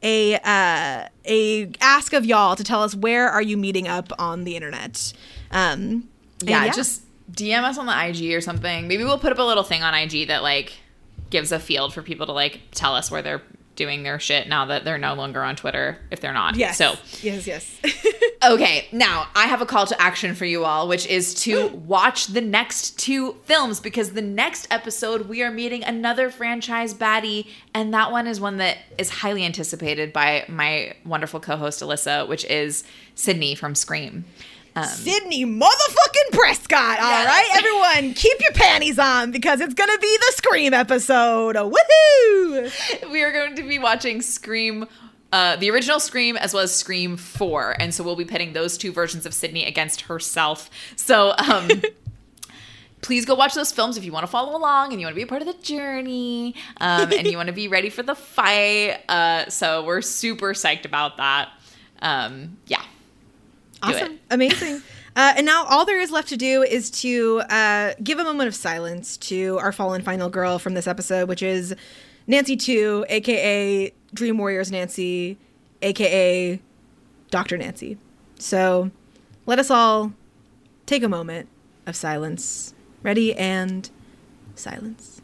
ask of y'all to tell us where are you meeting up on the internet. Just DM us on the IG or something. Maybe we'll put up a little thing on IG that like gives a field for people to like tell us where they're doing their shit now that they're no longer on Twitter if they're not. Yes. So yes. Okay, now I have a call to action for you all, which is to watch the next 2 films, because the next episode we are meeting another franchise baddie, and that one is one that is highly anticipated by my wonderful co-host Alyssa, which is Sydney from Scream. Sydney motherfucking Prescott. All right, everyone, keep your panties on because it's going to be the Scream episode. Woohoo! We are going to be watching Scream, the original Scream, as well as Scream 4. And so we'll be pitting those 2 versions of Sydney against herself. So please go watch those films if you want to follow along and you want to be a part of the journey and you want to be ready for the fight. So we're super psyched about that. Yeah. Awesome. Amazing. And now all there is left to do is to give a moment of silence to our fallen final girl from this episode, which is Nancy 2, a.k.a. Dream Warriors Nancy, a.k.a. Dr. Nancy. So let us all take a moment of silence. Ready, and silence.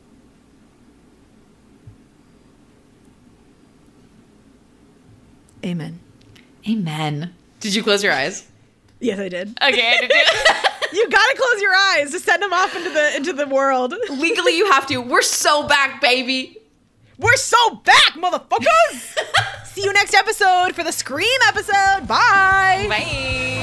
Amen. Amen. Did you close your eyes? Yes, I did. Okay, I did too. You gotta close your eyes to send them off into the world. Legally, you have to. We're so back, baby. We're so back, motherfuckers! See you next episode for the Scream episode. Bye. Bye.